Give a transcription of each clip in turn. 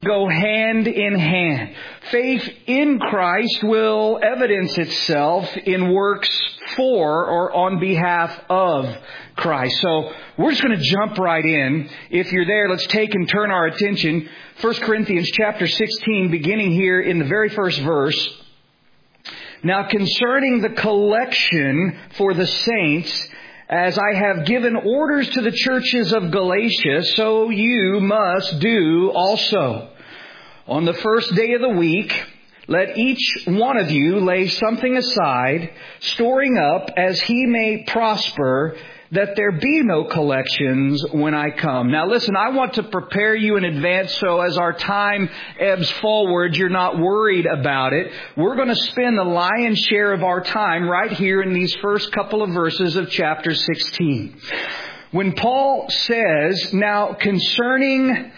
go hand in hand. Faith in Christ will evidence itself in works for or on behalf of Christ. So we're just going to jump right in. If you're there, let's take and turn our attention. 1 Corinthians chapter 16, beginning here in the very first verse. Now concerning the collection for the saints, as I have given orders to the churches of Galatia, so you must do also. On the first day of the week, let each one of you lay something aside, storing up as he may prosper, that there be no collections when I come. Now listen, I want to prepare you in advance so as our time ebbs forward, you're not worried about it. We're going to spend the lion's share of our time right here in these first couple of verses of chapter 16. When Paul says, now concerning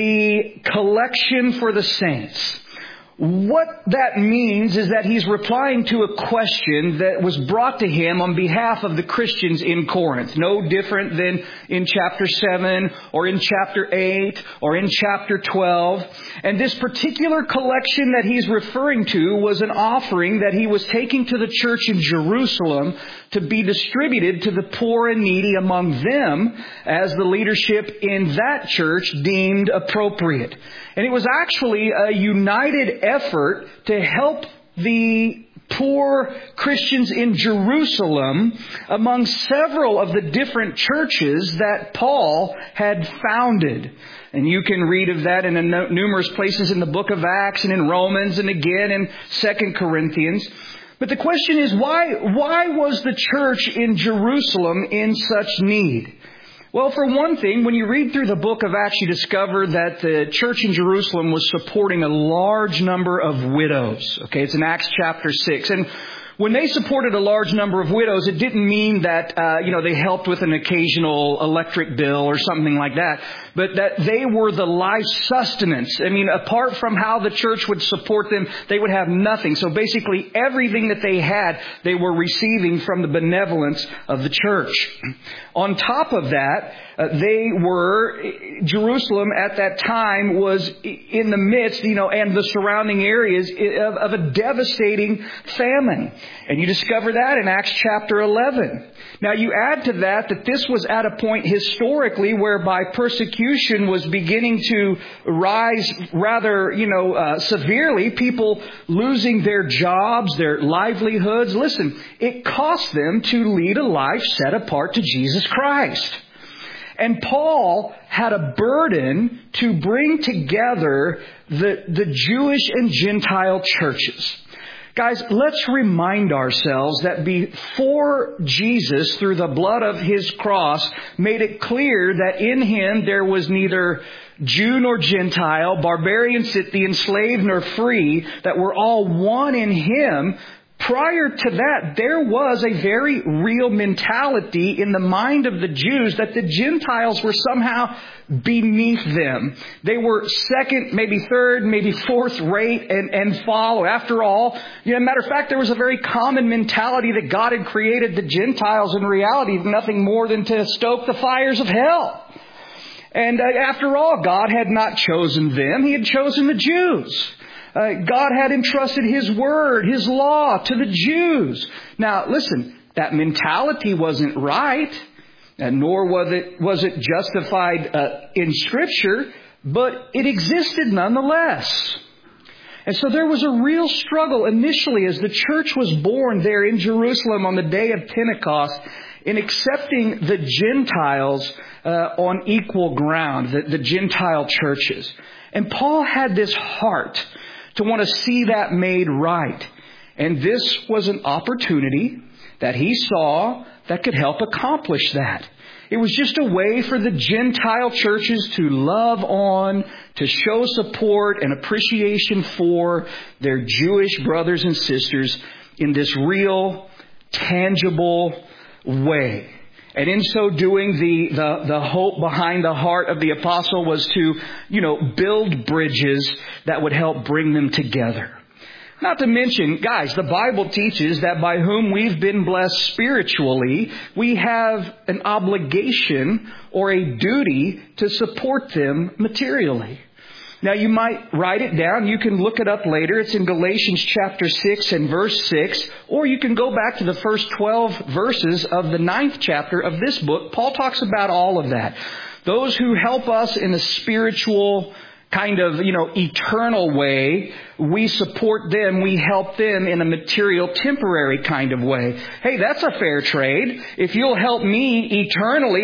the collection for the saints, what that means is that he's replying to a question that was brought to him on behalf of the Christians in Corinth. No different than in chapter 7 or in chapter 8 or in chapter 12. And this particular collection that he's referring to was an offering that he was taking to the church in Jerusalem to be distributed to the poor and needy among them as the leadership in that church deemed appropriate. And it was actually a united effort to help the poor Christians in Jerusalem among several of the different churches that Paul had founded. And you can read of that in numerous places in the book of Acts and in Romans and again in 2 Corinthians. But the question is, why was the church in Jerusalem in such need? Well, for one thing, when you read through the book of Acts, you discover that the church in Jerusalem was supporting a large number of widows. Okay, it's in Acts chapter 6. And when they supported a large number of widows, it didn't mean that, they helped with an occasional electric bill or something like that, but that they were the life sustenance. I mean, apart from how the church would support them, they would have nothing. So basically everything that they had, they were receiving from the benevolence of the church. On top of that, Jerusalem at that time was in the midst, and the surrounding areas of a devastating famine. And you discover that in Acts chapter 11. Now you add to that this was at a point historically whereby persecution was beginning to rise rather, severely. People losing their jobs, their livelihoods. Listen, it cost them to lead a life set apart to Jesus Christ. And Paul had a burden to bring together the Jewish and Gentile churches. Guys, let's remind ourselves that before Jesus, through the blood of His cross, made it clear that in Him there was neither Jew nor Gentile, barbarian, Scythian, slave nor free, that we're all one in Him. Prior to that, there was a very real mentality in the mind of the Jews that the Gentiles were somehow beneath them. They were second, maybe third, maybe fourth rate and follow. After all, matter of fact, there was a very common mentality that God had created the Gentiles in reality nothing more than to stoke the fires of hell. And after all, God had not chosen them. He had chosen the Jews. God had entrusted His word, His law to the Jews. Now, listen, that mentality wasn't right, nor was it justified in Scripture, but it existed nonetheless. And so there was a real struggle initially as the church was born there in Jerusalem on the day of Pentecost in accepting the Gentiles on equal ground, the Gentile churches. And Paul had this heart to want to see that made right. And this was an opportunity that he saw that could help accomplish that. It was just a way for the Gentile churches to love on, to show support and appreciation for their Jewish brothers and sisters in this real, tangible way. And in so doing, the hope behind the heart of the apostle was to, build bridges that would help bring them together. Not to mention, guys, the Bible teaches that by whom we've been blessed spiritually, we have an obligation or a duty to support them materially. Now you might write it down. You can look it up later. It's in Galatians chapter 6 and verse 6. Or you can go back to the first 12 verses of the 9th chapter of this book. Paul talks about all of that. Those who help us in a spiritual kind of, eternal way, we support them, we help them in a material, temporary kind of way. Hey, that's a fair trade. If you'll help me eternally,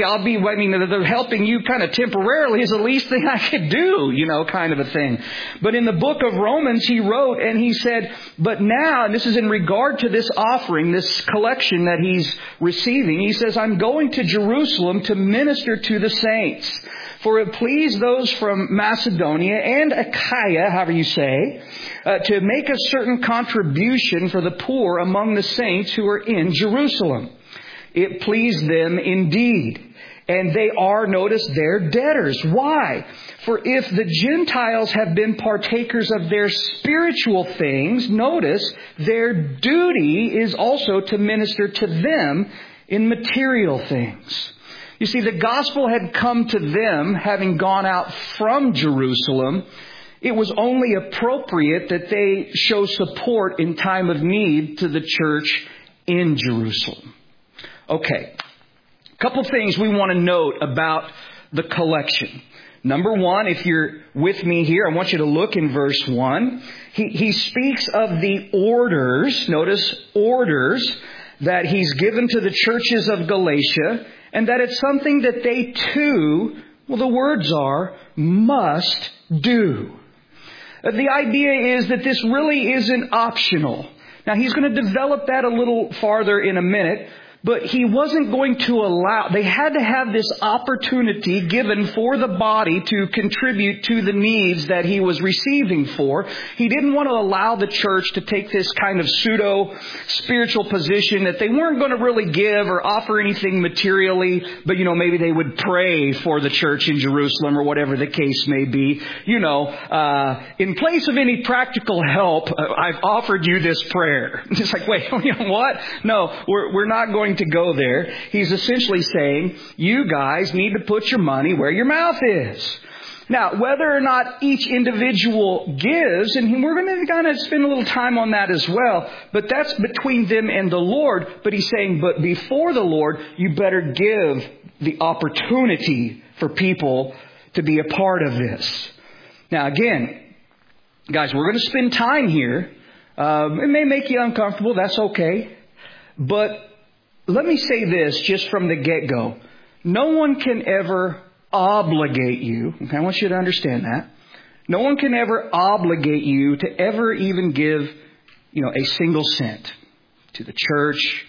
helping you kind of temporarily is the least thing I could do, kind of a thing. But in the book of Romans, he wrote and he said, but now, and this is in regard to this offering, this collection that he's receiving, he says, I'm going to Jerusalem to minister to the saints. For it pleased those from Macedonia and Achaia, however you say, to make a certain contribution for the poor among the saints who are in Jerusalem. It pleased them indeed. And they are, notice, their debtors. Why? For if the Gentiles have been partakers of their spiritual things, notice, their duty is also to minister to them in material things. You see, the gospel had come to them, having gone out from Jerusalem. It was only appropriate that they show support in time of need to the church in Jerusalem. Okay, a couple things we want to note about the collection. Number one, if you're with me here, I want you to look in verse 1. He speaks of the orders, notice orders, that he's given to the churches of Galatia, and that it's something that they too, the words are, must do. The idea is that this really isn't optional. Now, he's going to develop that a little farther in a minute, but he wasn't going to allow, they had to have this opportunity given for the body to contribute to the needs that he was receiving for. He didn't want to allow the church to take this kind of pseudo-spiritual position that they weren't going to really give or offer anything materially, but maybe they would pray for the church in Jerusalem or whatever the case may be. In place of any practical help, I've offered you this prayer. It's like, wait, what? No, we're not going to go there. He's essentially saying, you guys need to put your money where your mouth is. Now, whether or not each individual gives, and we're going to kind of spend a little time on that as well, but that's between them and the Lord. But he's saying, but before the Lord, you better give the opportunity for people to be a part of this. Now, again, guys, we're going to spend time here. It may make you uncomfortable. That's okay. But let me say this just from the get-go. No one can ever obligate you. Okay, I want you to understand that. No one can ever obligate you to ever even give, a single cent to the church,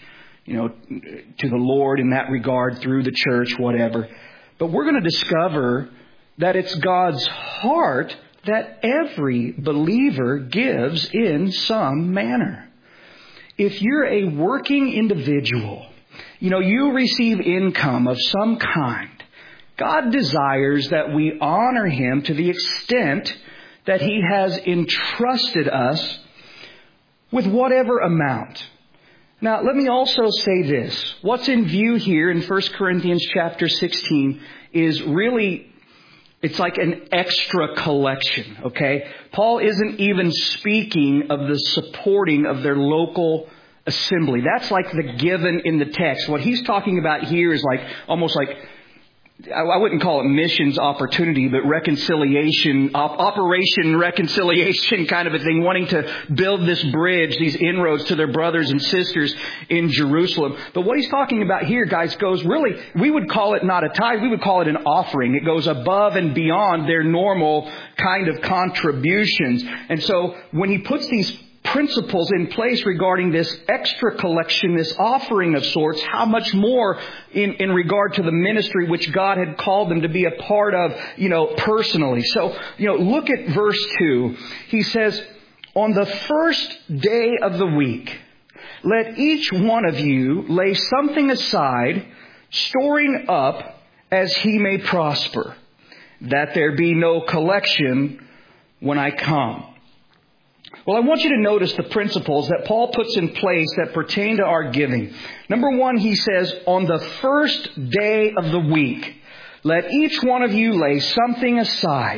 to the Lord in that regard, through the church, whatever. But we're going to discover that it's God's heart that every believer gives in some manner. If you're a working individual, you receive income of some kind, God desires that we honor Him to the extent that He has entrusted us with whatever amount. Now, let me also say this. What's in view here in 1 Corinthians chapter 16 is really, it's like an extra collection, okay? Paul isn't even speaking of the supporting of their local assembly. That's like the given in the text. What he's talking about here is almost like, I wouldn't call it missions opportunity, but reconciliation, operation reconciliation kind of a thing, wanting to build this bridge, these inroads to their brothers and sisters in Jerusalem. But what he's talking about here, guys, goes really, we would call it not a tithe, we would call it an offering. It goes above and beyond their normal kind of contributions. And so when he puts these principles in place regarding this extra collection, this offering of sorts, how much more in regard to the ministry which God had called them to be a part of, personally. So, look at verse 2. He says, on the first day of the week, let each one of you lay something aside, storing up as he may prosper, that there be no collection when I come. Well, I want you to notice the principles that Paul puts in place that pertain to our giving. Number one, he says, on the first day of the week, let each one of you lay something aside.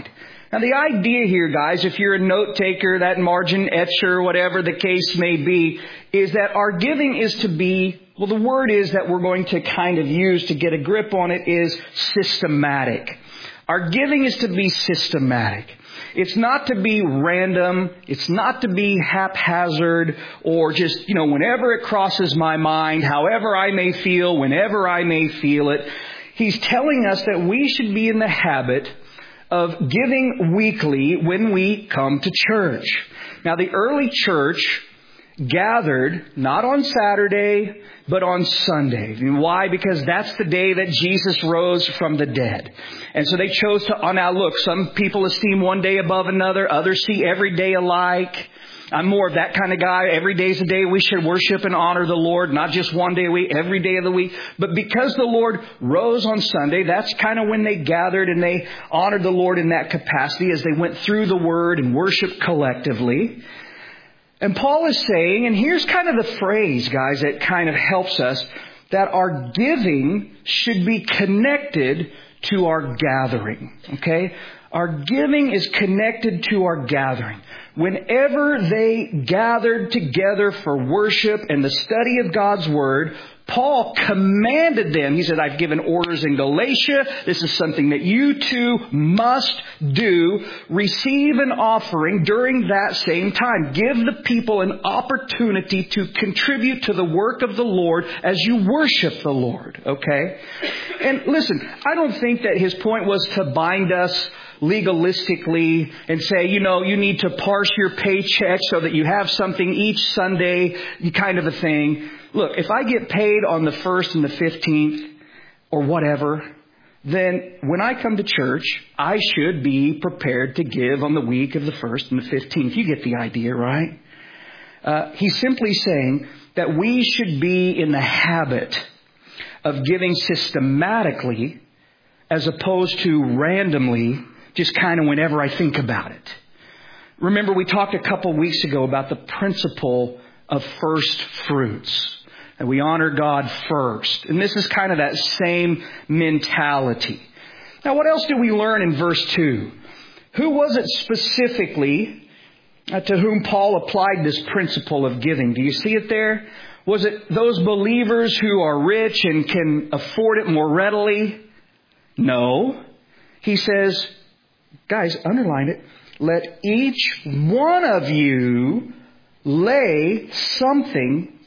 Now the idea here, guys, if you're a note taker, that margin etcher, whatever the case may be, is that our giving is to be, well, the word is that we're going to kind of use to get a grip on it is systematic. Our giving is to be systematic. It's not to be random. It's not to be haphazard or just, whenever it crosses my mind, however I may feel, whenever I may feel it. He's telling us that we should be in the habit of giving weekly when we come to church. Now, the early church gathered not on Saturday, but on Sunday. And why? Because that's the day that Jesus rose from the dead. And so they chose to, now look, some people esteem one day above another. Others see every day alike. I'm more of that kind of guy. Every day's a day we should worship and honor the Lord, not just one day a week, every day of the week. But because the Lord rose on Sunday, that's kind of when they gathered and they honored the Lord in that capacity as they went through the Word and worshiped collectively. And Paul is saying, and here's kind of the phrase, guys, that kind of helps us, that our giving should be connected to our gathering. Okay? Our giving is connected to our gathering. Whenever they gathered together for worship and the study of God's Word, Paul commanded them. He said, I've given orders in Galatia. This is something that you too must do. Receive an offering during that same time. Give the people an opportunity to contribute to the work of the Lord as you worship the Lord. Okay? And listen, I don't think that his point was to bind us legalistically and say, you need to parse your paycheck so that you have something each Sunday, kind of a thing. Look, if I get paid on the 1st and the 15th or whatever, then when I come to church, I should be prepared to give on the week of the 1st and the 15th. You get the idea, right? He's simply saying that we should be in the habit of giving systematically as opposed to randomly, just kind of whenever I think about it. Remember, we talked a couple weeks ago about the principle of first fruits. And we honor God first. And this is kind of that same mentality. Now, what else do we learn in verse 2? Who was it specifically to whom Paul applied this principle of giving? Do you see it there? Was it those believers who are rich and can afford it more readily? No. He says, guys, underline it. Let each one of you lay something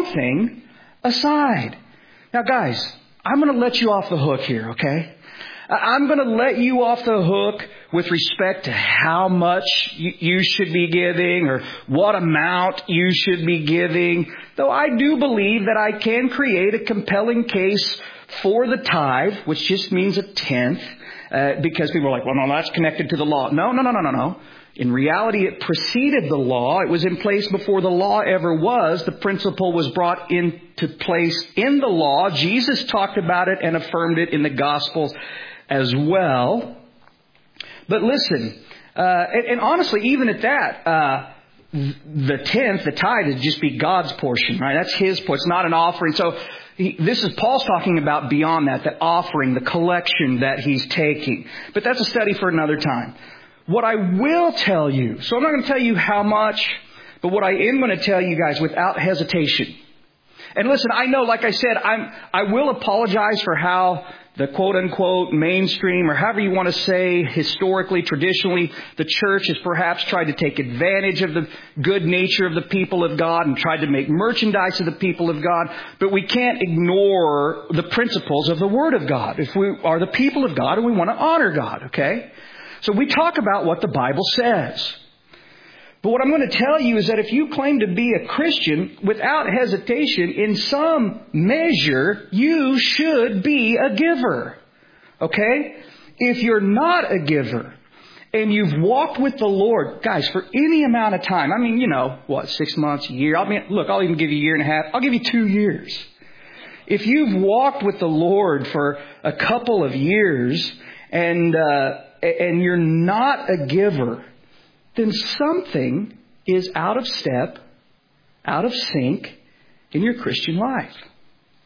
aside. Now, guys, I'm going to let you off the hook here, okay? I'm going to let you off the hook with respect to how much you should be giving or what amount you should be giving. Though I do believe that I can create a compelling case for the tithe, which just means a tenth, because people are like, well, no, that's connected to the law. No. In reality, it preceded the law. It was in place before the law ever was. The principle was brought into place in the law. Jesus talked about it and affirmed it in the Gospels as well. But listen, and honestly, even at that, the tenth, the tithe, would just be God's portion, right? That's His portion. It's not an offering. So this is Paul's talking about beyond that, the offering, the collection that he's taking. But that's a study for another time. What I will tell you, so I'm not going to tell you how much, but what I am going to tell you guys without hesitation. And listen, I know, like I said, I will apologize for how the quote-unquote mainstream, or however you want to say, historically, traditionally, the church has perhaps tried to take advantage of the good nature of the people of God and tried to make merchandise of the people of God. But we can't ignore the principles of the Word of God if we are the people of God and we want to honor God, okay? So we talk about what the Bible says. But what I'm going to tell you is that if you claim to be a Christian, without hesitation, in some measure, you should be a giver. Okay? If you're not a giver and you've walked with the Lord, guys, for any amount of time, 6 months, a year. I'll even give you a year and a half. I'll give you 2 years. If you've walked with the Lord for a couple of years and you're not a giver, then something is out of step, out of sync in your Christian life.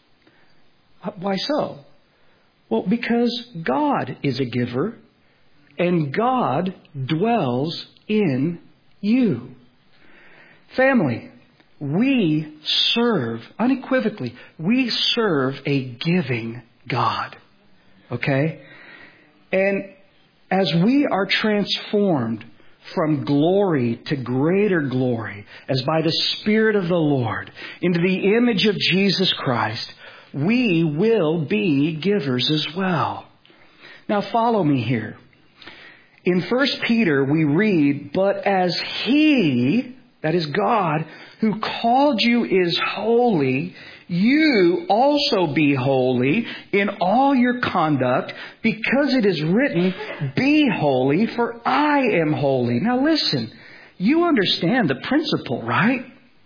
Why so? Well, because God is a giver and God dwells in you. Family, we serve, unequivocally, we serve a giving God. Okay? And as we are transformed from glory to greater glory, as by the Spirit of the Lord, into the image of Jesus Christ, we will be givers as well. Now follow me here. In 1 Peter we read, "But as He," that is God, "who called you is holy, you also be holy in all your conduct, because it is written, 'Be holy, for I am holy.'" Now listen, you understand the principle, right?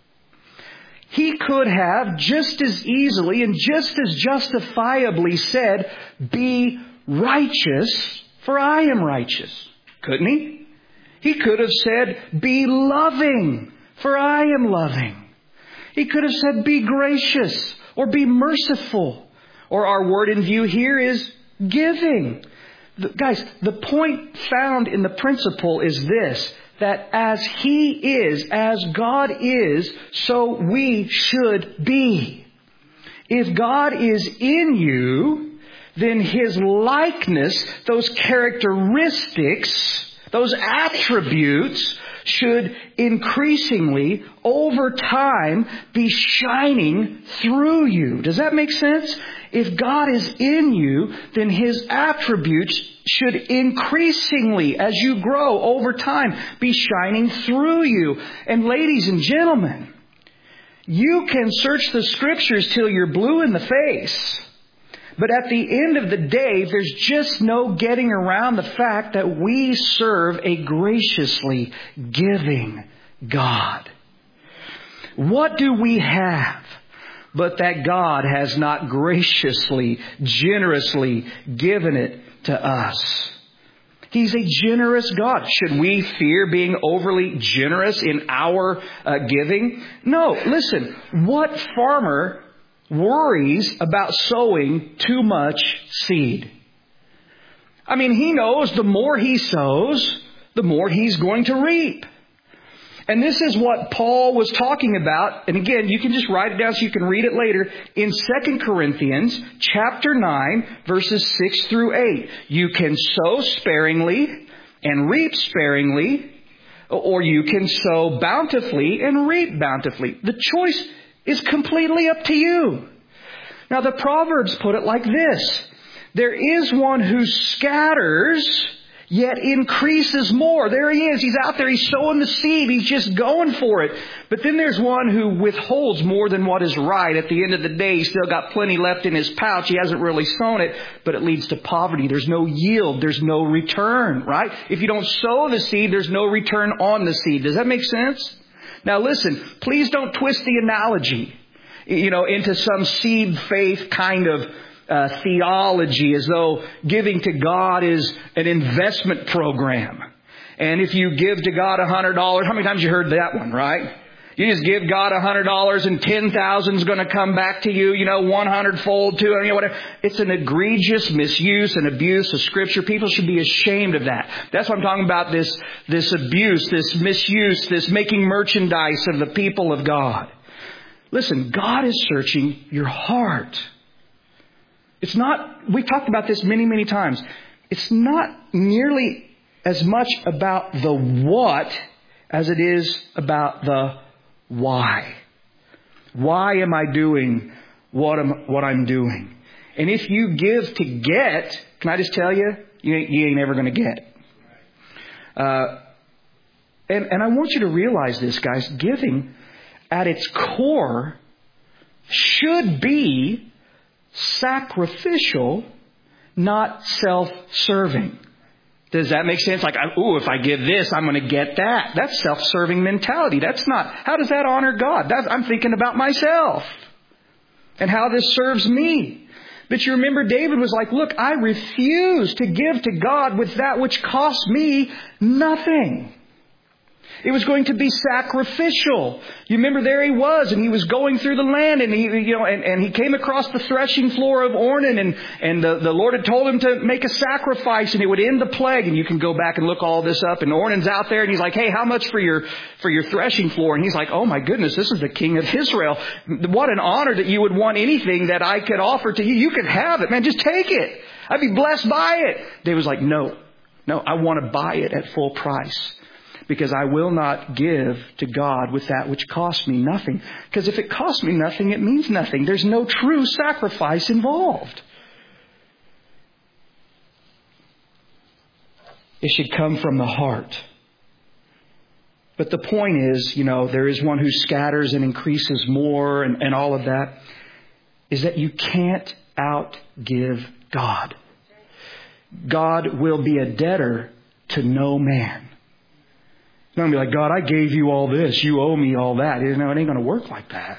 He could have just as easily and just as justifiably said, "Be righteous, for I am righteous." Couldn't he? He could have said, "Be loving, for I am loving." He could have said, "Be gracious," or "Be merciful." Or our word in view here is giving. Guys, the point found in the principle is this, that as He is, as God is, so we should be. If God is in you, then His likeness, those characteristics, those attributes should increasingly, over time, be shining through you. Does that make sense? If God is in you, then His attributes should increasingly, as you grow over time, be shining through you. And ladies and gentlemen, you can search the Scriptures till you're blue in the face. But at the end of the day, there's just no getting around the fact that we serve a graciously giving God. What do we have but that God has not graciously, generously given it to us? He's a generous God. Should we fear being overly generous in our giving? No. Listen, what farmer worries about sowing too much seed? I mean, he knows the more he sows, the more he's going to reap. And this is what Paul was talking about. And again, you can just write it down so you can read it later. In 2 Corinthians chapter 9, verses 6 through 8. You can sow sparingly and reap sparingly, or you can sow bountifully and reap bountifully. The choice is completely up to you. Now the Proverbs put it like this: there is one who scatters, yet increases more. There he is. He's out there. He's sowing the seed. He's just going for it. But then there's one who withholds more than what is right. At the end of the day, he's still got plenty left in his pouch. He hasn't really sown it, but it leads to poverty. There's no yield. There's no return, right? If you don't sow the seed, there's no return on the seed. Does that make sense? Now listen, please don't twist the analogy, into some seed faith kind of theology, as though giving to God is an investment program. And if you give to God $100, how many times you heard that one, right? You just give God $100 and 10,000 is going to come back to you, 100-fold too, whatever. It's an egregious misuse and abuse of Scripture. People should be ashamed of that. That's what I'm talking about, this abuse, this misuse, this making merchandise of the people of God. Listen, God is searching your heart. It's not, we talked about this many, many times. It's not nearly as much about the what as it is about the why. Why am I doing what I'm doing? And if you give to get, can I just tell you, you ain't ever going to get. And I want you to realize this, guys. Giving at its core should be sacrificial, not self-serving. Does that make sense? Like, if I give this, I'm going to get that. That's self-serving mentality. That's not. How does that honor God? I'm thinking about myself and how this serves me. But you remember David was like, look, I refuse to give to God with that which costs me nothing. It was going to be sacrificial. You remember there he was, and he was going through the land, and he came across the threshing floor of Ornan, and the Lord had told him to make a sacrifice, and it would end the plague. And you can go back and look all this up. And Ornan's out there, and he's like, "Hey, how much for your threshing floor?" And he's like, "Oh my goodness, this is the king of Israel. What an honor that you would want anything that I could offer to you. You could have it, man. Just take it. I'd be blessed by it." David was like, No, I want to buy it at full price. Because I will not give to God with that which costs me nothing. Because if it costs me nothing, it means nothing. There's no true sacrifice involved. It should come from the heart. But the point is, there is one who scatters and increases more and all of that, is that you can't outgive God. God will be a debtor to no man. You're not going to be like, "God, I gave you all this. You owe me all that." It ain't going to work like that.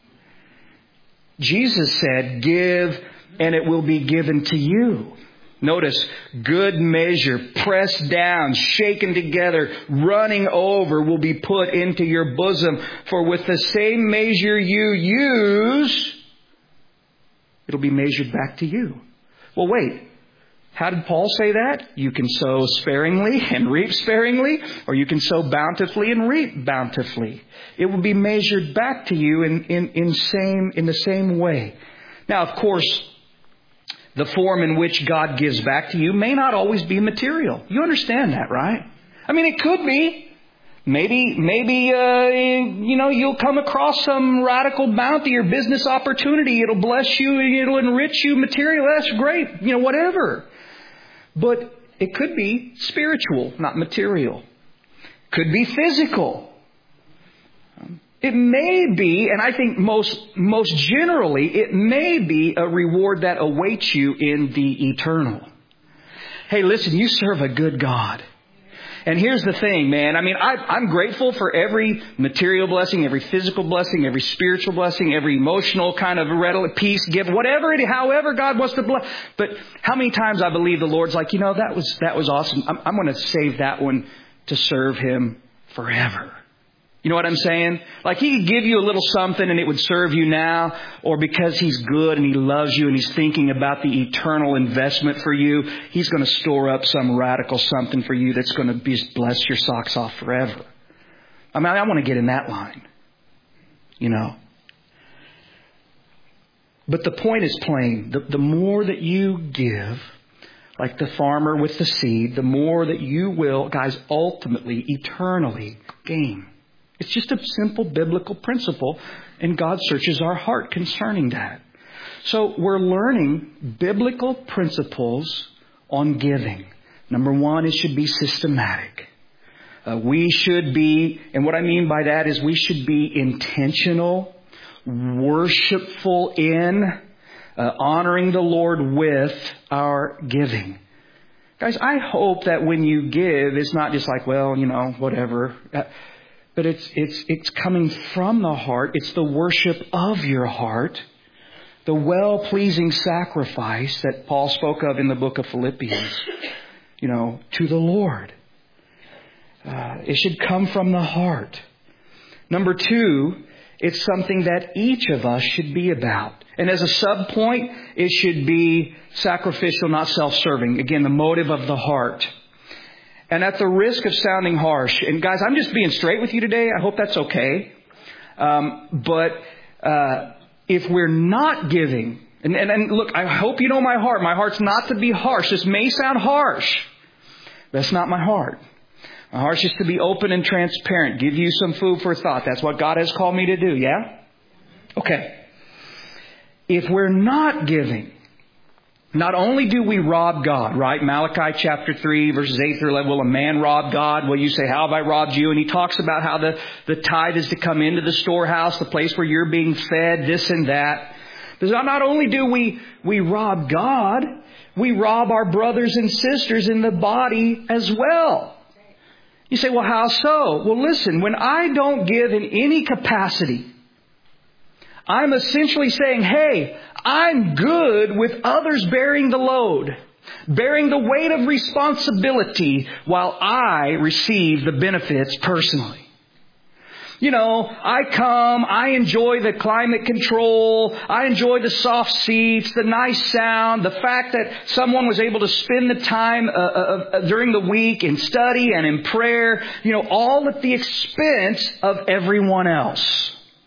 Jesus said, "Give and it will be given to you." Notice, good measure, pressed down, shaken together, running over will be put into your bosom. For with the same measure you use, it'll be measured back to you. Well, wait. How did Paul say that? You can sow sparingly and reap sparingly, or you can sow bountifully and reap bountifully. It will be measured back to you in the same way. Now, of course, the form in which God gives back to you may not always be material. You understand that, right? I mean, it could be. Maybe you'll come across some radical bounty or business opportunity. It'll bless you. It'll enrich you materially. That's great. Whatever. But it could be spiritual, not material. Could be physical. It may be, and I think most generally, it may be a reward that awaits you in the eternal. Hey, listen, you serve a good God. And here's the thing, man. I mean, I'm grateful for every material blessing, every physical blessing, every spiritual blessing, every emotional kind of peace gift, whatever it is, however God wants to bless. But how many times I believe the Lord's like, that was awesome. I'm going to save that one to serve Him forever. You know what I'm saying? Like He could give you a little something and it would serve you now, or because He's good and He loves you and He's thinking about the eternal investment for you, He's going to store up some radical something for you that's going to just bless your socks off forever. I mean, I want to get in that line, But the point is plain. The more that you give, like the farmer with the seed, the more that you will, guys, ultimately, eternally gain. It's just a simple biblical principle, and God searches our heart concerning that. So we're learning biblical principles on giving. Number one, it should be systematic. We should be, and what I mean by that is we should be intentional, worshipful in, honoring the Lord with our giving. Guys, I hope that when you give, it's not just like, whatever. But it's coming from the heart. It's the worship of your heart. The well-pleasing sacrifice that Paul spoke of in the book of Philippians, to the Lord. It should come from the heart. Number two, it's something that each of us should be about. And as a sub-point, it should be sacrificial, not self-serving. Again, the motive of the heart. And at the risk of sounding harsh, and guys, I'm just being straight with you today. I hope that's okay. But if we're not giving, and look, I hope you know my heart. My heart's not to be harsh. This may sound harsh. That's not my heart. My heart's just to be open and transparent. Give you some food for thought. That's what God has called me to do, yeah? Okay. If we're not giving, not only do we rob God, right? Malachi chapter 3, verses 8 through 11. Will a man rob God? Well, you say, how have I robbed you? And he talks about how the tithe is to come into the storehouse, the place where you're being fed, this and that. Because not only do we rob God, we rob our brothers and sisters in the body as well. You say, well, how so? Well, listen, when I don't give in any capacity, I'm essentially saying, hey, I'm good with others bearing the load. bearing the weight of responsibility while I receive the benefits personally. You know, I enjoy the climate control, I enjoy the soft seats, the nice sound, the fact that someone was able to spend the time during the week in study and in prayer, you know, all at the expense of everyone else.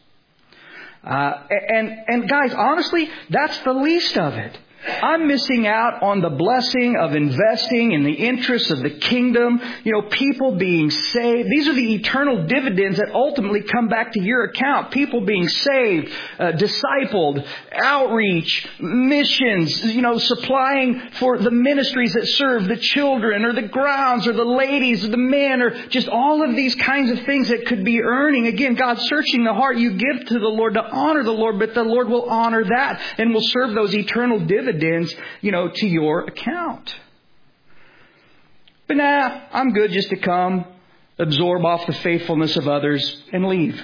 And guys, honestly, that's the least of it. I'm missing out on the blessing of investing in the interests of the kingdom. You know, people being saved. These are the eternal dividends that ultimately come back to your account. People being saved, discipled, outreach, missions, you know, supplying for the ministries that serve the children or the grounds or the ladies or the men or just all of these kinds of things that could be earning. Again, God's searching the heart. You give to the Lord to honor the Lord, but the Lord will honor that and will serve those eternal dividends, you know, to your account. But I'm good just to come, absorb off the faithfulness of others, and leave.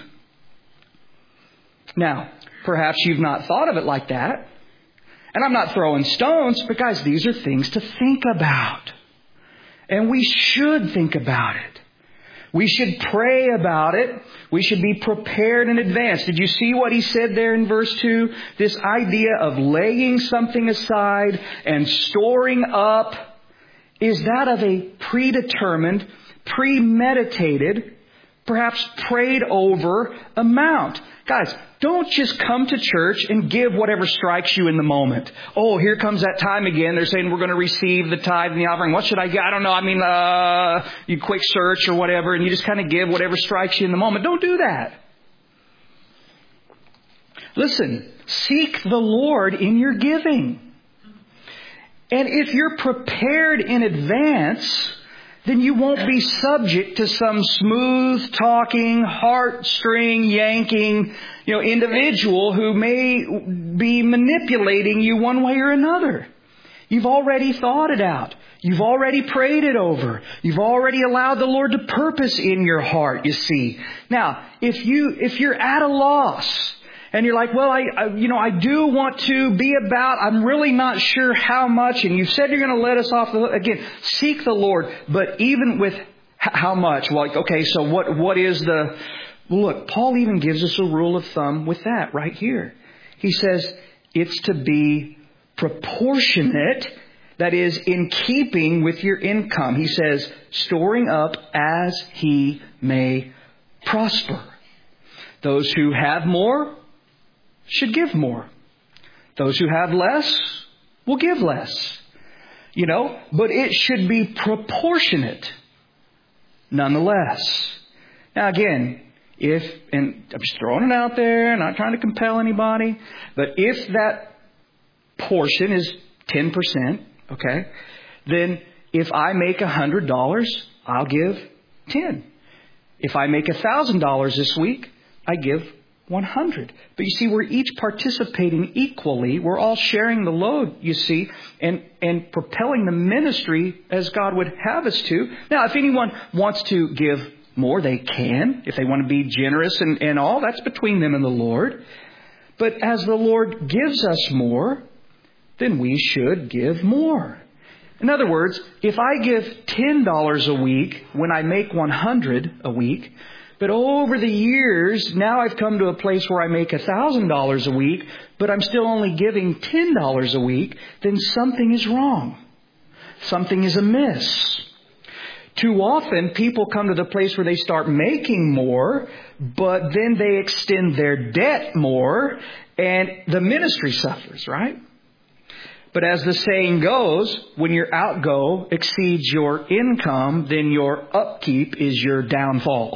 Now, perhaps you've not thought of it like that. And I'm not throwing stones, but guys, these are things to think about. And we should think about it. We should pray about it. We should be prepared in advance. Did you see what he said there in verse 2? This idea of laying something aside and storing up, is that of a predetermined, premeditated, perhaps prayed over amount. Guys, don't just come to church and give whatever strikes you in the moment. Oh, here comes that time again. They're saying we're going to receive the tithe and the offering. What should I get? I don't know. You quick search or whatever, and you just kind of give whatever strikes you in the moment. Don't do that. Listen, seek the Lord in your giving. And if you're prepared in advance, then you won't be subject to some smooth talking, heartstring yanking, you know, individual who may be manipulating you one way or another. You've already thought it out. You've already prayed it over. You've already allowed the Lord to purpose in your heart, you see. Now, if you're at a loss, and you're like, well, I do want to be about, I'm really not sure how much. And you said you're going to let us off the hook. Again, seek the Lord. But even with how much? Well, okay, so what is the... Look, Paul even gives us a rule of thumb with that right here. He says it's to be proportionate. That is, in keeping with your income. He says, storing up as he may prosper. Those who have more should give more. Those who have less will give less. You know, but it should be proportionate nonetheless. Now again, and I'm just throwing it out there, not trying to compel anybody, but if that portion is 10%, okay, then if I make $100, I'll give 10. If I make $1,000 this week, I give 100. But you see, we're each participating equally. We're all sharing the load, you see, and propelling the ministry as God would have us to. Now, if anyone wants to give more, they can. If they want to be generous and all, that's between them and the Lord. But as the Lord gives us more, then we should give more. In other words, if I give $10 a week when I make $100 a week, but over the years, now I've come to a place where I make $1,000 a week, but I'm still only giving $10 a week, then something is wrong. Something is amiss. Too often, people come to the place where they start making more, but then they extend their debt more, and the ministry suffers, right? But as the saying goes, when your outgo exceeds your income, then your upkeep is your downfall.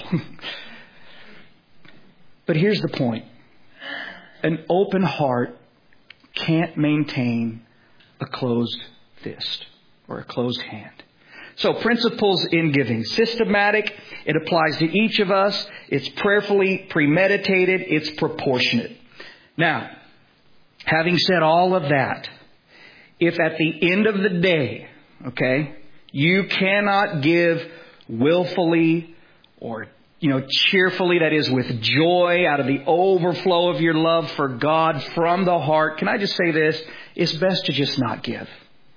But here's the point. An open heart can't maintain a closed fist or a closed hand. So principles in giving. Systematic. It applies to each of us. It's prayerfully premeditated. It's proportionate. Now, having said all of that, if at the end of the day, okay, you cannot give willfully or, cheerfully, that is with joy out of the overflow of your love for God from the heart, can I just say this? It's best to just not give.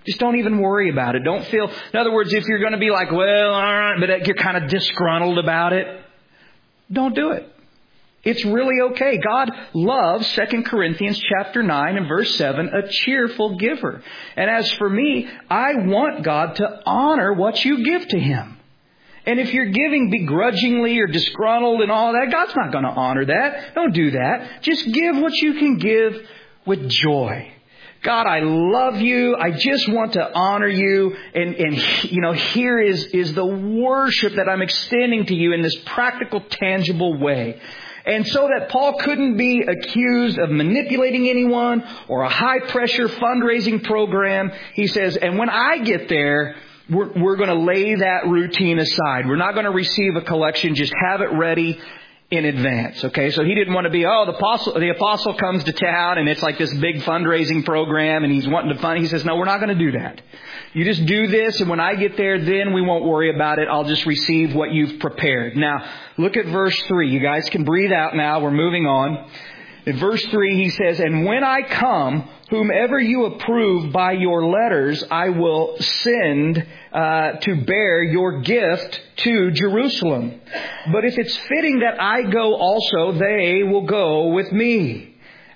Just don't even worry about it. Don't feel, in other words, if you're going to be like, well, all right, but you're kind of disgruntled about it, don't do it. It's really okay. God loves, 2 Corinthians chapter 9 and verse 7, a cheerful giver. And as for me, I want God to honor what you give to Him. And if you're giving begrudgingly or disgruntled and all that, God's not going to honor that. Don't do that. Just give what you can give with joy. God, I love you. I just want to honor you. And here is the worship that I'm extending to you in this practical, tangible way. And so that Paul couldn't be accused of manipulating anyone or a high-pressure fundraising program, he says, and when I get there, we're going to lay that routine aside. We're not going to receive a collection. Just have it ready in advance. Okay, so he didn't want to be, the apostle comes to town and it's like this big fundraising program and he's wanting to fund. He says, no, we're not going to do that. You just do this, and when I get there, then we won't worry about it. I'll just receive what you've prepared. Now, look at verse 3. You guys can breathe out now. We're moving on. In verse 3, he says, and when I come, whomever you approve by your letters, I will send to bear your gift to Jerusalem. But if it's fitting that I go also, they will go with me.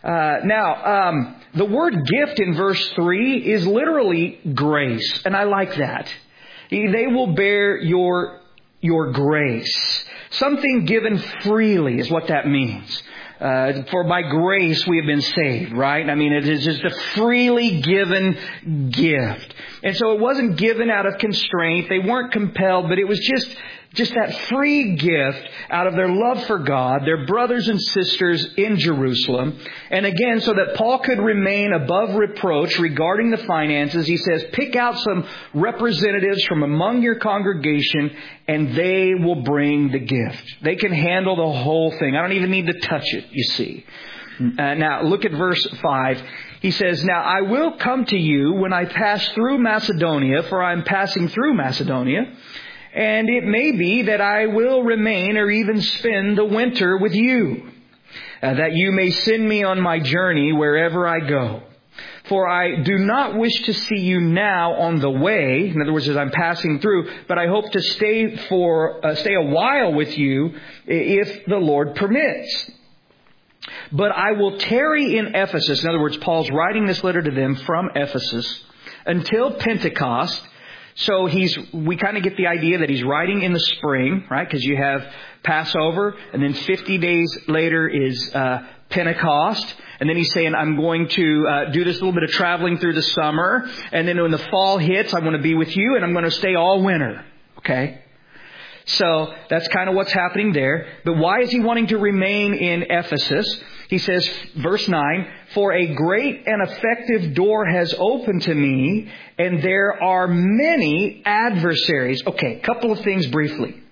The word gift in verse 3 is literally grace. And I like that. They will bear your grace. Something given freely is what that means. For by grace we have been saved, right? I mean, it is just a freely given gift. And so it wasn't given out of constraint. They weren't compelled, but it was just that free gift out of their love for God, their brothers and sisters in Jerusalem. And again, so that Paul could remain above reproach regarding the finances, he says, pick out some representatives from among your congregation and they will bring the gift. They can handle the whole thing. I don't even need to touch it, you see. Now, look at verse 5. He says, now I will come to you when I pass through Macedonia, for I am passing through Macedonia. And it may be that I will remain or even spend the winter with you, that you may send me on my journey wherever I go. For I do not wish to see you now on the way, in other words, as I'm passing through, but I hope to stay a while with you if the Lord permits. But I will tarry in Ephesus. In other words, Paul's writing this letter to them from Ephesus until Pentecost. So we kind of get the idea that he's writing in the spring, right? Because you have Passover, and then 50 days later is Pentecost. And then he's saying, I'm going to do this little bit of traveling through the summer. And then when the fall hits, I want to be with you, and I'm going to stay all winter. Okay? So that's kind of what's happening there. But why is he wanting to remain in Ephesus? He says, verse 9, for a great and effective door has opened to me, and there are many adversaries. Okay, a couple of things briefly.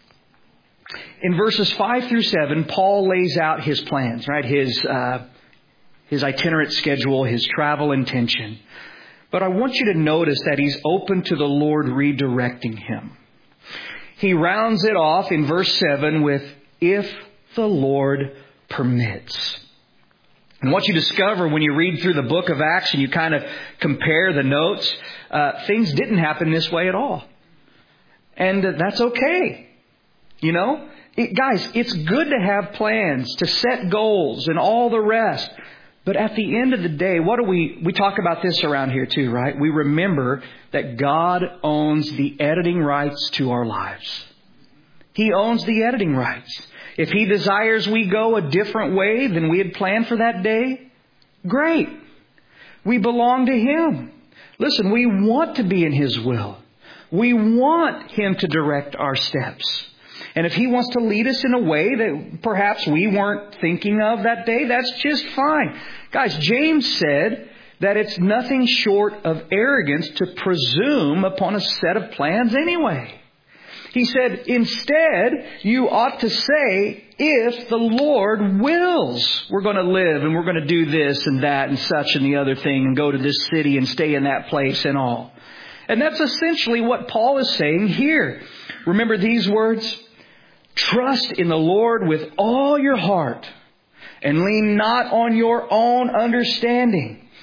In verses 5 through 7, Paul lays out his plans, right? His itinerant schedule, his travel intention. But I want you to notice that he's open to the Lord redirecting him. He rounds it off in verse 7 with, if the Lord permits. And what you discover when you read through the book of Acts and you kind of compare the notes, things didn't happen this way at all. And that's okay. You know, guys, it's good to have plans, to set goals and all the rest. But at the end of the day, we talk about this around here too, right? We remember that God owns the editing rights to our lives. He owns the editing rights. If He desires we go a different way than we had planned for that day, great. We belong to Him. Listen, we want to be in His will. We want Him to direct our steps. And if He wants to lead us in a way that perhaps we weren't thinking of that day, that's just fine. Guys, James said that it's nothing short of arrogance to presume upon a set of plans anyway. He said, instead, you ought to say, if the Lord wills, we're going to live and we're going to do this and that and such and the other thing and go to this city and stay in that place and all. And that's essentially what Paul is saying here. Remember these words? Trust in the Lord with all your heart and lean not on your own understanding.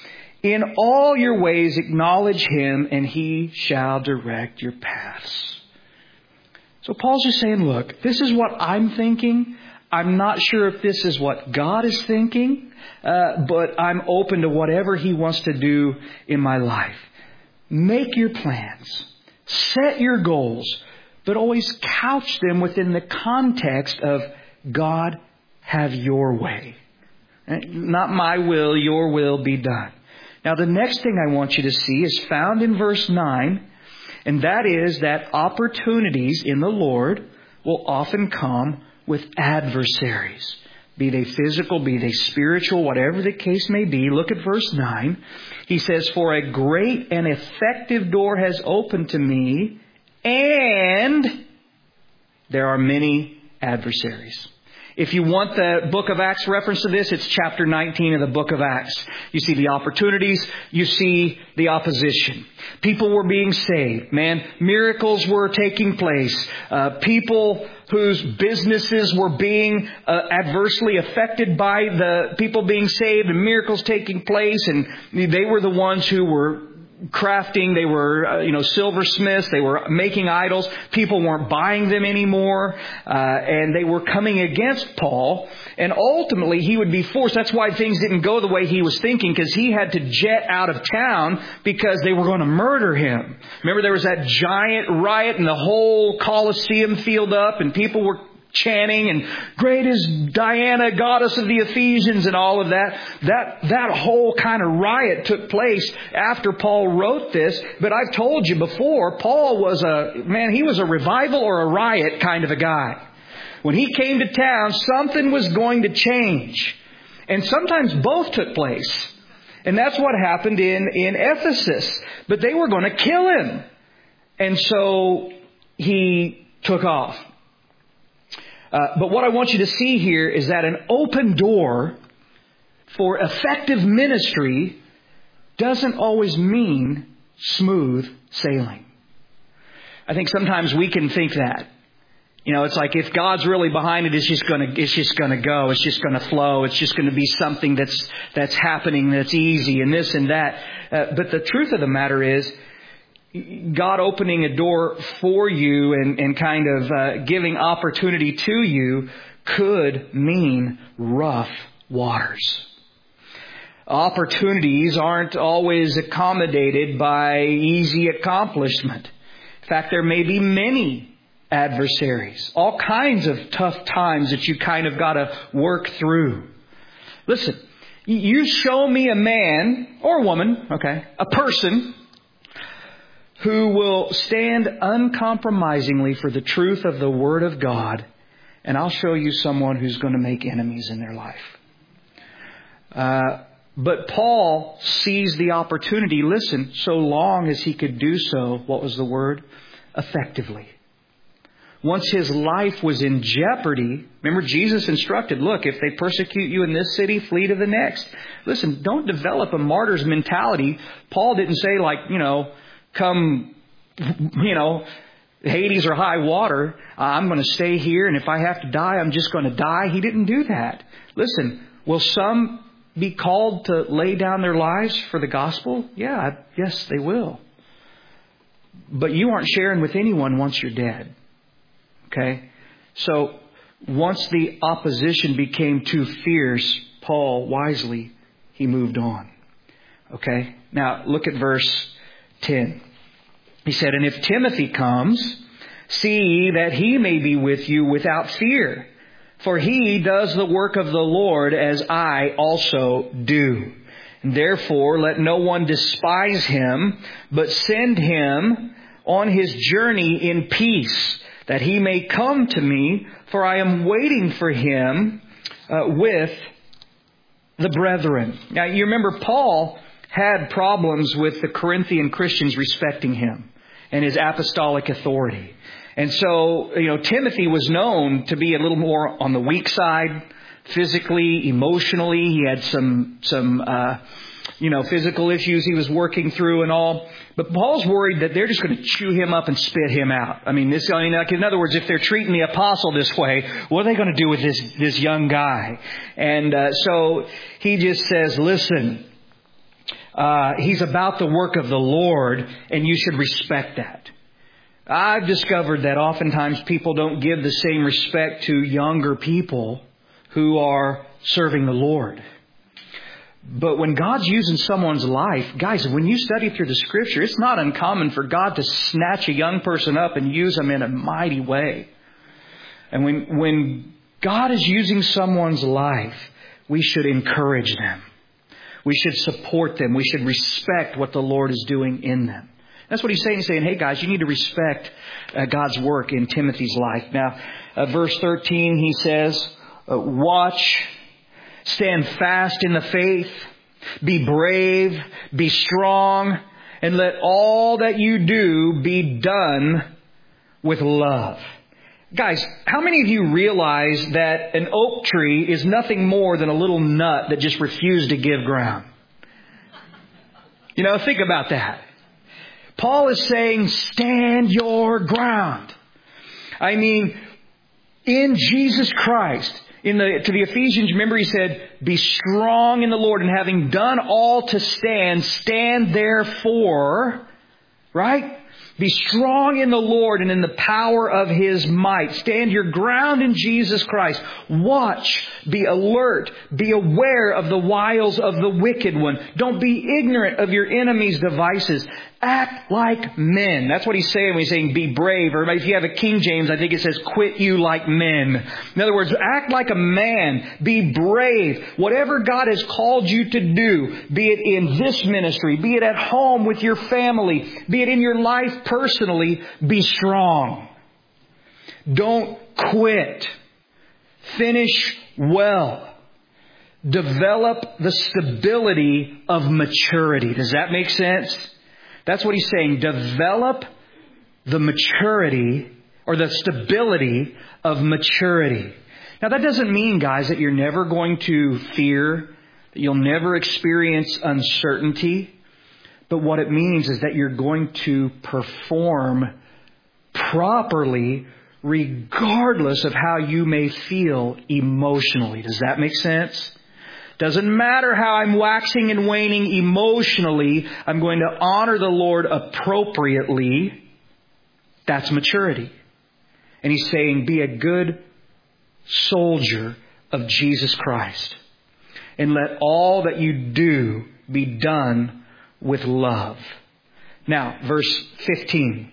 In all your ways acknowledge Him, and He shall direct your paths. So Paul's just saying, look, this is what I'm thinking. I'm not sure if this is what God is thinking, but I'm open to whatever He wants to do in my life. Make your plans. Set your goals, but always couch them within the context of God, have your way. Not my will, your will be done. Now the next thing I want you to see is found in verse 9, and that is that opportunities in the Lord will often come with adversaries. Be they physical, be they spiritual, whatever the case may be. Look at verse 9. He says, for a great and effective door has opened to me, and there are many adversaries. If you want the book of Acts reference to this, it's chapter 19 of the book of Acts. You see the opportunities, you see the opposition. People were being saved, man. Miracles were taking place. People whose businesses were being adversely affected by the people being saved and miracles taking place. And they were the ones who were crafting, they were, silversmiths, they were making idols. People weren't buying them anymore. And they were coming against Paul. And ultimately, he would be forced. That's why things didn't go the way he was thinking, because he had to jet out of town because they were going to murder him. Remember, there was that giant riot and the whole Colosseum filled up and people were chanting, and great is Diana, goddess of the Ephesians, and all of that. That whole kind of riot took place after Paul wrote this. But I've told you before, Paul was he was a revival or a riot kind of a guy. When he came to town, something was going to change. And sometimes both took place. And that's what happened in Ephesus. But they were going to kill him. And so he took off. But what I want you to see here is that an open door for effective ministry doesn't always mean smooth sailing. I think sometimes we can think that. It's like if God's really behind it, it's just going to go. It's just going to flow. It's just going to be something that's happening, that's easy and this and that. But the truth of the matter is, God opening a door for you and kind of giving opportunity to you could mean rough waters. Opportunities aren't always accommodated by easy accomplishment. In fact, there may be many adversaries, all kinds of tough times that you kind of got to work through. Listen, you show me a man or a woman, a person who will stand uncompromisingly for the truth of the Word of God, and I'll show you someone who's going to make enemies in their life. But Paul seized the opportunity, so long as he could do so, what was the word? Effectively. Once his life was in jeopardy, remember Jesus instructed, look, if they persecute you in this city, flee to the next. Listen, don't develop a martyr's mentality. Paul didn't say come, Hades or high water, I'm going to stay here, and if I have to die, I'm just going to die. He didn't do that. Listen, will some be called to lay down their lives for the gospel? Yes, they will. But you aren't sharing with anyone once you're dead. Okay? So, once the opposition became too fierce, Paul, wisely, he moved on. Okay? Now, look at verse 10. He said, and if Timothy comes, see that he may be with you without fear. For he does the work of the Lord as I also do. And therefore, let no one despise him, but send him on his journey in peace, that he may come to me, for I am waiting for him with the brethren. Now, you remember Paul had problems with the Corinthian Christians respecting him and his apostolic authority. And so, Timothy was known to be a little more on the weak side, physically, emotionally. He had some physical issues he was working through and all. But Paul's worried that they're just going to chew him up and spit him out. In other words, if they're treating the apostle this way, what are they going to do with this young guy? And so he just says, listen, He's about the work of the Lord, and you should respect that. I've discovered that oftentimes people don't give the same respect to younger people who are serving the Lord. But when God's using someone's life, guys, when you study through the Scripture, it's not uncommon for God to snatch a young person up and use them in a mighty way. And when God is using someone's life, we should encourage them. We should support them. We should respect what the Lord is doing in them. That's what he's saying. He's saying, hey guys, you need to respect God's work in Timothy's life. Now, verse 13, he says, watch, stand fast in the faith, be brave, be strong, and let all that you do be done with love. Guys, how many of you realize that an oak tree is nothing more than a little nut that just refused to give ground? Think about that. Paul is saying, stand your ground. I mean, in Jesus Christ. To the Ephesians, remember he said, be strong in the Lord, and having done all to stand, stand therefore, right? Be strong in the Lord and in the power of His might. Stand your ground in Jesus Christ. Watch, be alert, be aware of the wiles of the wicked one. Don't be ignorant of your enemy's devices. Act like men. That's what he's saying when he's saying be brave. Or if you have a King James, I think it says quit you like men. In other words, act like a man. Be brave. Whatever God has called you to do, be it in this ministry, be it at home with your family, be it in your life personally, be strong. Don't quit. Finish well. Develop the stability of maturity. Does that make sense? That's what he's saying. Develop the maturity or the stability of maturity. Now that doesn't mean, guys, that you're never going to fear, that you'll never experience uncertainty. But what it means is that you're going to perform properly regardless of how you may feel emotionally. Does that make sense? Doesn't matter how I'm waxing and waning emotionally. I'm going to honor the Lord appropriately. That's maturity. And he's saying, be a good soldier of Jesus Christ. And let all that you do be done with love. Now, verse 15.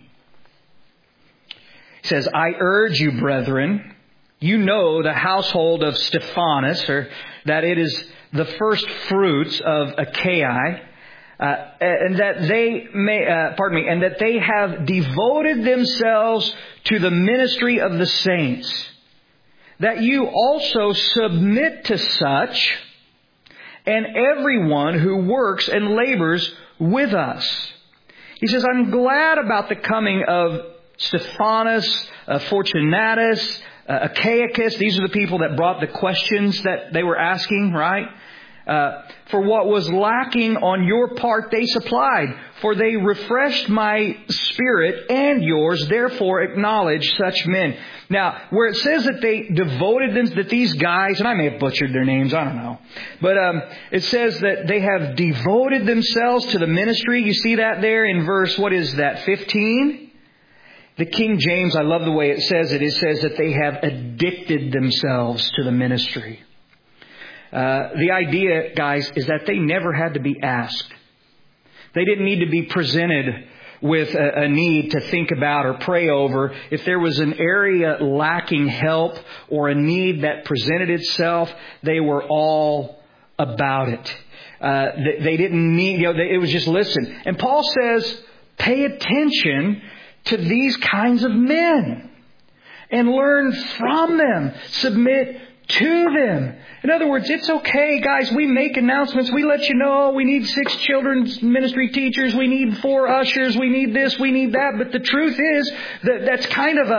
It says, I urge you, brethren, you know the household of Stephanas, or that it is the first fruits of Achaia, and that they may, and that they have devoted themselves to the ministry of the saints, that you also submit to such, and everyone who works and labors with us. He says, I'm glad about the coming of Stephanas, Fortunatus, Achaicus. These are the people that brought the questions that they were asking, right? For what was lacking on your part, they supplied. For they refreshed my spirit and yours. Therefore, acknowledge such men. Now, where it says that they devoted them, that these guys, and I may have butchered their names, I don't know. But it says that they have devoted themselves to the ministry. You see that there in verse, 15? The King James, I love the way it says it. It says that they have addicted themselves to the ministry. The idea, guys, is that they never had to be asked. They didn't need to be presented with a need to think about or pray over. If there was an area lacking help or a need that presented itself, they were all about it. They didn't need, it was just listen. And Paul says, pay attention to these kinds of men and learn from them. Submit to them. In other words, it's okay, guys. We make announcements. We let you know we need 6 children's ministry teachers. We need 4 ushers. We need this. We need that. But the truth is that that's kind of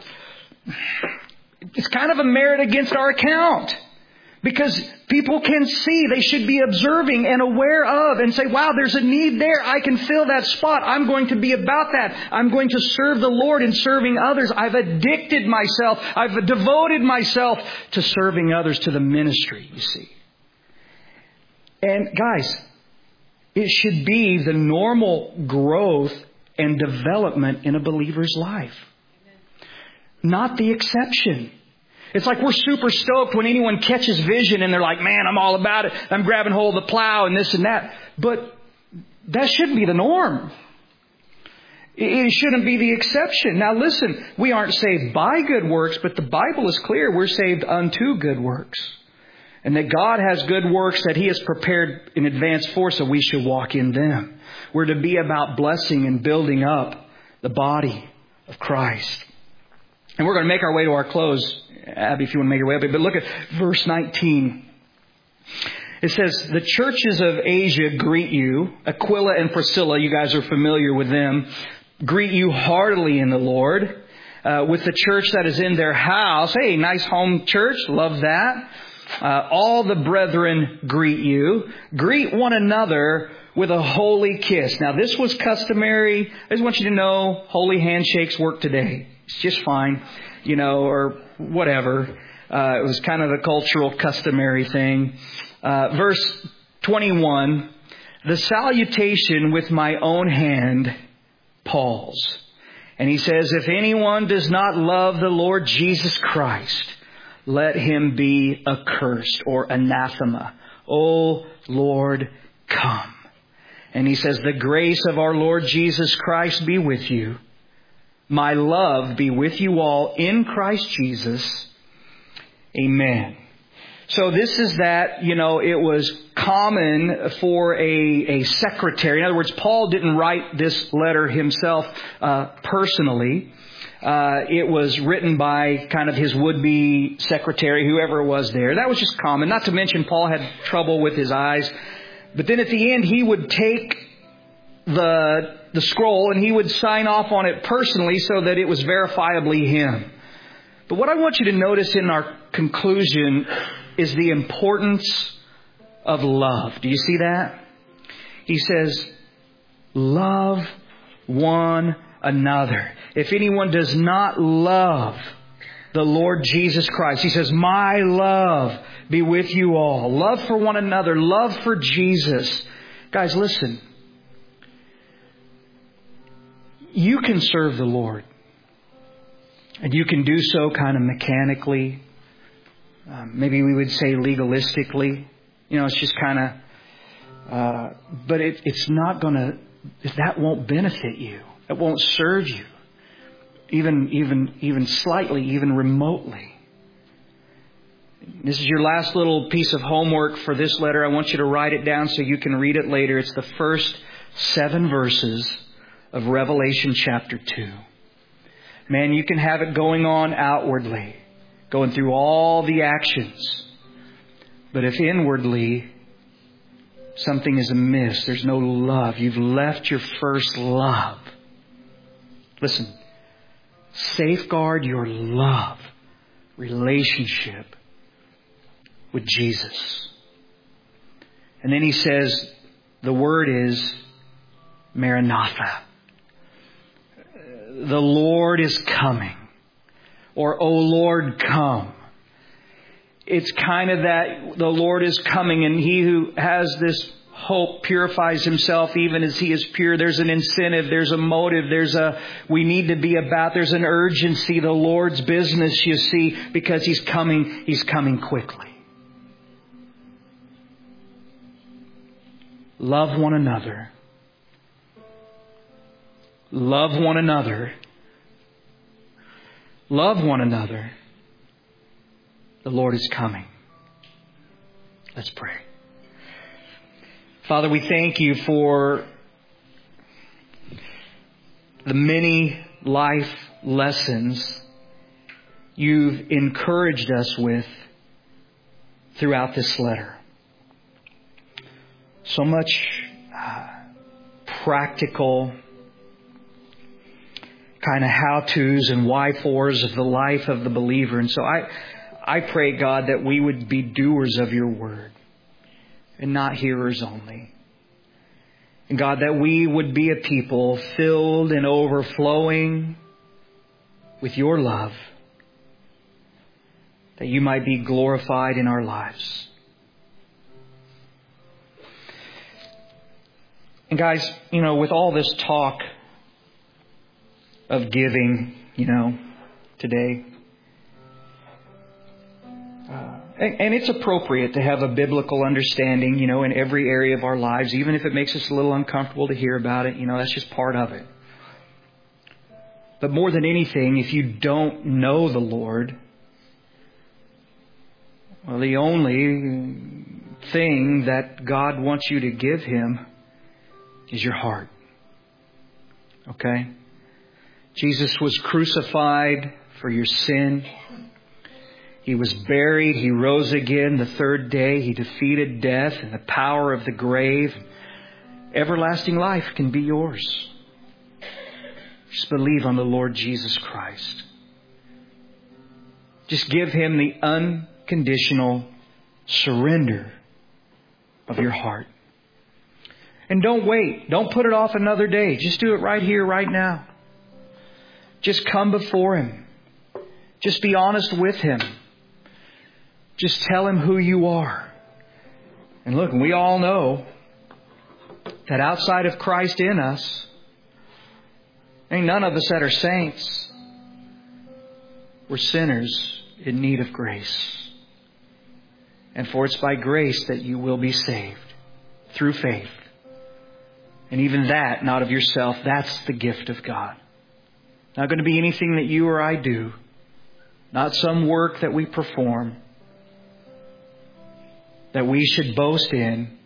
a merit against our account. Because people can see, they should be observing and aware of and say, wow, there's a need there. I can fill that spot. I'm going to be about that. I'm going to serve the Lord in serving others. I've addicted myself. I've devoted myself to serving others, to the ministry, you see. And guys, It should be the normal growth and development in a believer's life, not the exception. It's like we're super stoked when anyone catches vision and they're like, man, I'm all about it. I'm grabbing hold of the plow and this and that. But that shouldn't be the norm. It shouldn't be the exception. Now listen, we aren't saved by good works, but the Bible is clear we're saved unto good works. And that God has good works that He has prepared in advance for, so we should walk in them. We're to be about blessing and building up the body of Christ. And we're going to make our way to our close. Abby, if you want to make your way up. But look at verse 19. It says, the churches of Asia greet you. Aquila and Priscilla, you guys are familiar with them, greet you heartily in the Lord. With the church that is in their house. Hey, nice home church. Love that. All the brethren greet you. Greet one another with a holy kiss. Now, this was customary. I just want you to know, holy handshakes work today. It's just fine, or whatever. It was kind of a cultural, customary thing. Verse 21, the salutation with my own hand, Paul's. And he says, if anyone does not love the Lord Jesus Christ, let him be accursed or anathema. O Lord, come. And he says, the grace of our Lord Jesus Christ be with you. My love be with you all in Christ Jesus. Amen. So this is that, it was common for a secretary. In other words, Paul didn't write this letter himself personally. It was written by kind of his would-be secretary, whoever was there. That was just common. Not to mention Paul had trouble with his eyes. But then at the end, he would take the scroll and he would sign off on it personally so that it was verifiably him. But what I want you to notice in our conclusion is the importance of love. Do you see that? He says, love one another. If anyone does not love the Lord Jesus Christ, he says, my love be with you all. Love for one another. Love for Jesus. Guys, listen. You can serve the Lord. And you can do so kind of mechanically. Maybe we would say legalistically. It's just kind of... but it's not going to... That won't benefit you. It won't serve you. Even slightly, even remotely. This is your last little piece of homework for this letter. I want you to write it down so you can read it later. It's the first 7 verses of Revelation chapter 2. Man, you can have it going on outwardly, going through all the actions. But if inwardly something is amiss, there's no love, you've left your first love. Listen, safeguard your love relationship with Jesus. And then he says, the word is Maranatha. The Lord is coming. Or, O Lord, come. It's kind of that the Lord is coming, and he who has this hope purifies himself even as he is pure. There's an incentive, there's a motive, we need to be about, there's an urgency, the Lord's business, you see, because He's coming quickly. Love one another. Love one another. Love one another. The Lord is coming. Let's pray. Father, we thank You for the many life lessons You've encouraged us with throughout this letter. So much practical kind of how-tos and why-fors of the life of the believer. And so I pray, God, that we would be doers of Your word and not hearers only. And God, that we would be a people filled and overflowing with Your love, that You might be glorified in our lives. And guys, with all this talk of giving, today, and it's appropriate to have a biblical understanding, in every area of our lives, even if it makes us a little uncomfortable to hear about it. That's just part of it. But more than anything, if you don't know the Lord, well, the only thing that God wants you to give Him is your heart. Okay? Jesus was crucified for your sin. He was buried. He rose again the third day. He defeated death and the power of the grave. Everlasting life can be yours. Just believe on the Lord Jesus Christ. Just give Him the unconditional surrender of your heart. And don't wait. Don't put it off another day. Just do it right here, right now. Just come before Him. Just be honest with Him. Just tell Him who you are. And look, we all know that outside of Christ in us, ain't none of us that are saints. We're sinners in need of grace. And for it's by grace that you will be saved through faith. And even that, not of yourself, that's the gift of God. Not going to be anything that you or I do. Not some work that we perform that we should boast in,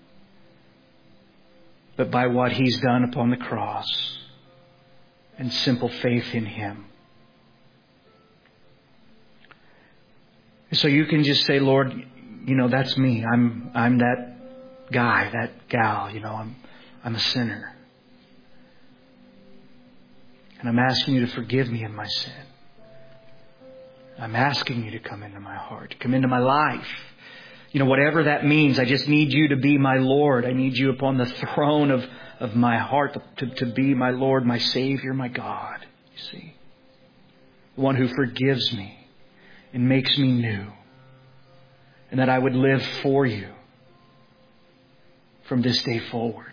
but by what He's done upon the cross and simple faith in Him. So you can just say, Lord, that's me. I'm that guy, that gal. I'm a sinner. And I'm asking you to forgive me of my sin. I'm asking you to come into my heart, to come into my life. Whatever that means, I just need you to be my Lord. I need you upon the throne of my heart to be my Lord, my Savior, my God. You see, the one who forgives me and makes me new. And that I would live for you from this day forward.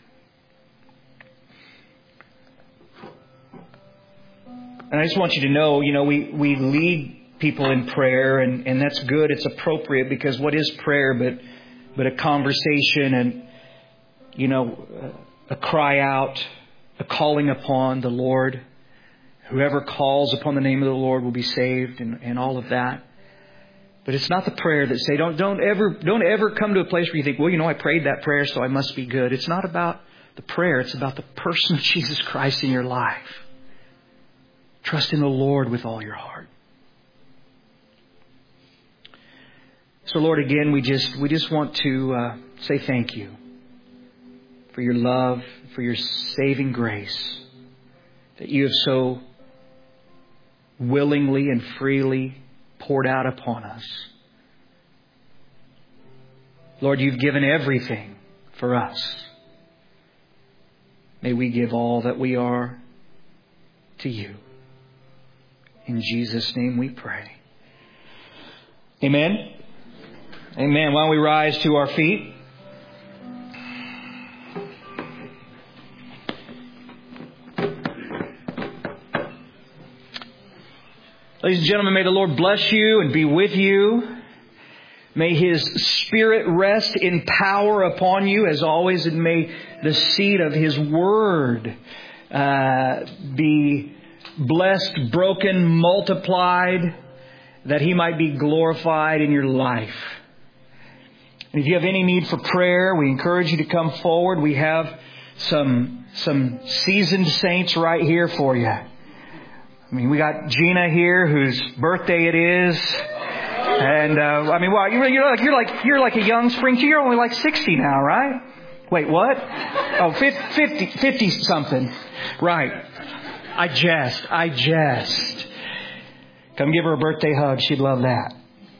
And I just want you to know, we lead people in prayer, and that's good. It's appropriate, because what is prayer but a conversation and, a cry out, a calling upon the Lord. Whoever calls upon the name of the Lord will be saved, and all of that. But it's not the prayer that say, don't ever come to a place where you think, well, I prayed that prayer, so I must be good. It's not about the prayer. It's about the person of Jesus Christ in your life. Trust in the Lord with all your heart. So, Lord, again, we just want to say thank you for your love, for your saving grace that you have so willingly and freely poured out upon us. Lord, you've given everything for us. May we give all that we are to you. In Jesus' name we pray. Amen. Amen. Why don't we rise to our feet? Ladies and gentlemen, may the Lord bless you and be with you. May His Spirit rest in power upon you as always, and may the seed of His Word be blessed, broken, multiplied, that He might be glorified in your life. And if you have any need for prayer, we encourage you to come forward. We have some seasoned saints right here for you. We got Gina here, whose birthday it is, and wow, you're like a young spring. You're only like 60 now, right? Wait, what? Oh, 50 something, right? I jest. Come give her a birthday hug. She'd love that.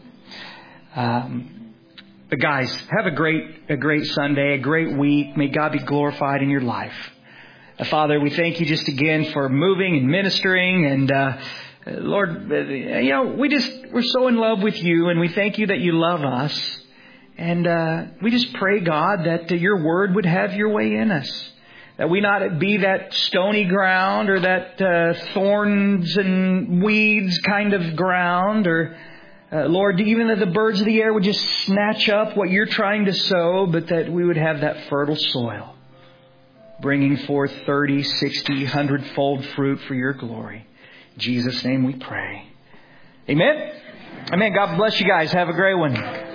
But guys, have a great Sunday, a great week. May God be glorified in your life. Father, we thank you just again for moving and ministering, and Lord, we're so in love with you, and we thank you that you love us, and we just pray, God, that your word would have your way in us. That we not be that stony ground or that thorns and weeds kind of ground. Or, Lord, even that the birds of the air would just snatch up what You're trying to sow, but that we would have that fertile soil, bringing forth 30, 60, 100-fold fruit for Your glory. In Jesus' name we pray. Amen? Amen. God bless you guys. Have a great one.